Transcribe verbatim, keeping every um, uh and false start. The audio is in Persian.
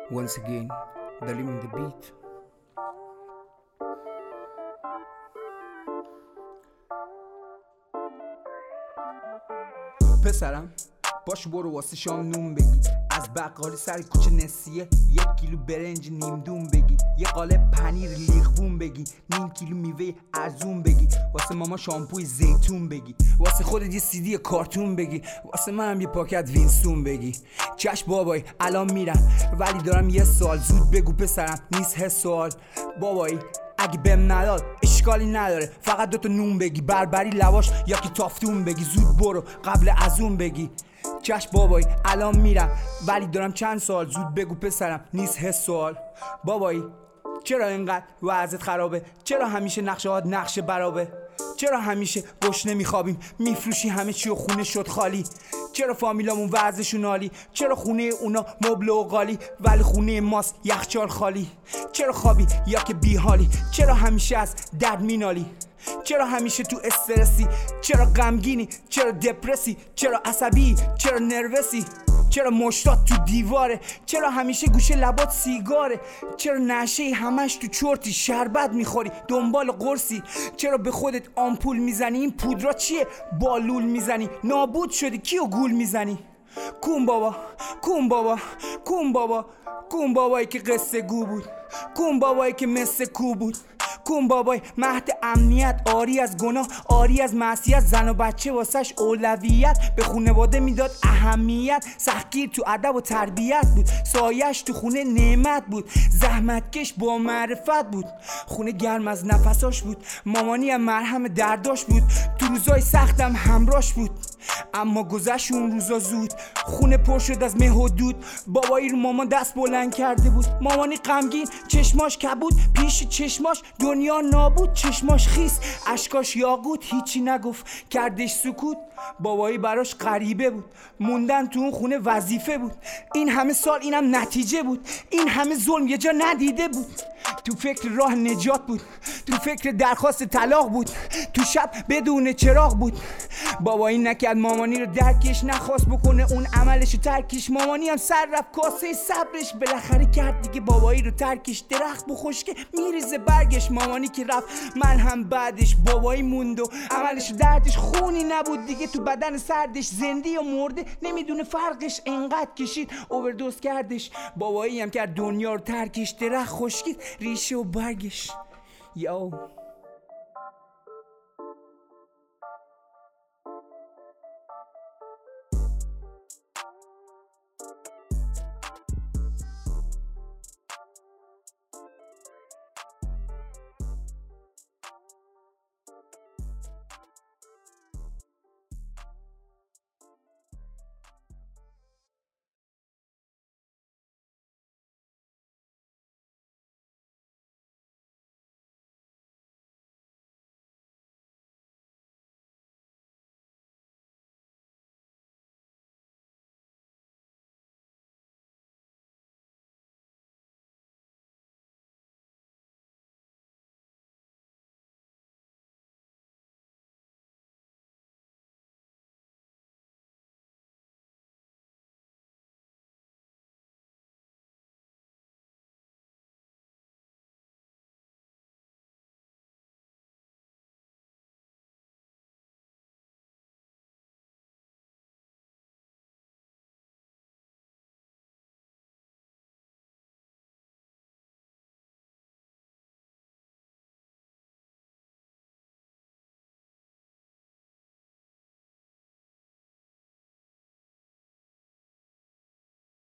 Once again, Dalim in the beat. پسرم باش برو واسه شام نون بگی، از بقالی سر کوچه نسیه یک کیلو برنج نیم دون بگی، یه قالب پنیر لیغبون بگی، نیم کیلو میوه ارزون بگی، واسه ماما شامپوی زیتون بگی، واسه خودت یه سیدی کارتون بگی، واسه منم یه پاکت وینستون بگی. چشم بابایی الان میرم ولی دارم یه سوال، زود بگو پسرم نیست هه سوال. بابایی اگه بهم نداد اشکالی نداره، فقط دوتا نون بگی، بربری لواش یا که تافتون بگی، زود برو قبل از اون بگی. چشم بابایی الان میرم ولی دارم چند سوال، زود بگو پسرم نیست هه سوال. بابایی چرا اینقدر وضعت خرابه؟ چرا همیشه نقشه هات نقشه برابه؟ چرا همیشه گشنه میخوابیم میفروشی همه چی و خونه شد خالی؟ چرا فامیلامون وضعشون عالی؟ چرا خونه اونا مبل و قالی ولی خونه ماست یخچال خالی؟ چرا خوابی یا که بیحالی؟ چرا همیشه از درد مینالی؟ چرا همیشه تو استرسی؟ چرا غمگینی؟ چرا دپرسی؟ چرا عصبی؟ چرا نروسی؟ چرا مشتات تو دیواره؟ چرا همیشه گوشه لبات سیگاره؟ چرا نشه همش تو چرتی شربت میخوری دنبال قرصی؟ چرا به خودت آمپول میزنی؟ این پودرا چیه بالول میزنی؟ نابود شدی کیو گول میزنی؟ کون بابا کون بابا کون بابا کون بابایی که قصه گو بود، کون بابایی که مثل کو بود، کون بابای مهد امنیت آری از گناه آری از معصیت، زن و بچه واسش اولویت، به خونواده میداد اهمیت، سختگیر تو ادب و تربیت بود، سایش تو خونه نعمت بود، زحمتکش با معرفت بود، خونه گرم از نفساش بود، مامانی هم مرهم درداش بود، تو روزای سختم همراش بود، اما گذشت اون روزا زود، خونه پر شد از مه و دود، بابایی رو مامان دست بلند کرده بود، مامانی غمگین چشماش کبود، پیش چشماش دنیا نابود، چشماش خیس اشکاش یاقوت، هیچی نگفت کردش سکوت، بابایی براش غریبه بود، موندن تو اون خونه وظیفه بود، این همه سال اینم نتیجه بود، این همه ظلم یه جا ندیده بود، تو فکر راه نجات بود، تو فکر درخواست طلاق بود، تو شب بدون چراغ بود، بابایی نکرد مامانی رو درکش، نخواست بکنه اون عملش رو ترکش، مامانی هم سر رفت کاسه صبرش، بالاخره کرد دیگه بابایی رو ترکش، درخت بخوش که میریزه برگش، مامانی که رفت من هم بعدش، بابایی موند و عملش دردش خونی نبود دیگه تو بدن سردش، زنده یا مرده نمیدونه فرقش، انقدر کشید اووردوز کردش، بابایی هم کرد دنیا رو ترکش، درخت خشکید ریشه و برگش. یاو